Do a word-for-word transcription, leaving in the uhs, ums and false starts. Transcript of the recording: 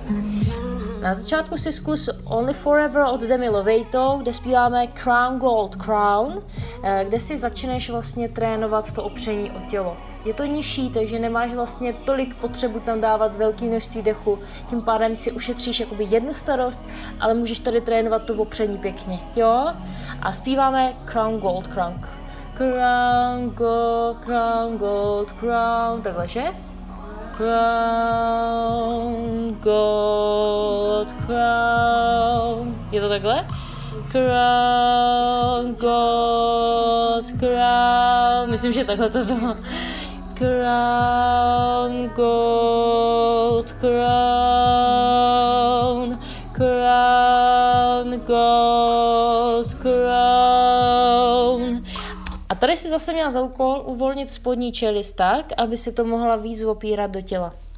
Na začátku si zkus Only Forever od Demi Lovato, kde zpíváme Crown Gold Crown, kde si začneš vlastně trénovat to opření o tělo. Je to nižší, takže nemáš vlastně tolik potřebu tam dávat velké množství dechu, tím pádem si ušetříš jakoby jednu starost, ale můžeš tady trénovat to opření pěkně, jo? A zpíváme Crown Gold Crown. Crown Gold, Crown Gold Crown, takhle, že? Crown, gold, crown. Je to takhle? Crown, gold, crown. Myslím, že takhle to bylo. Crown, gold, crown. Crown, gold, crown. A tady si zase měla za úkol uvolnit spodní čelist tak, aby si to mohla víc opírat do těla.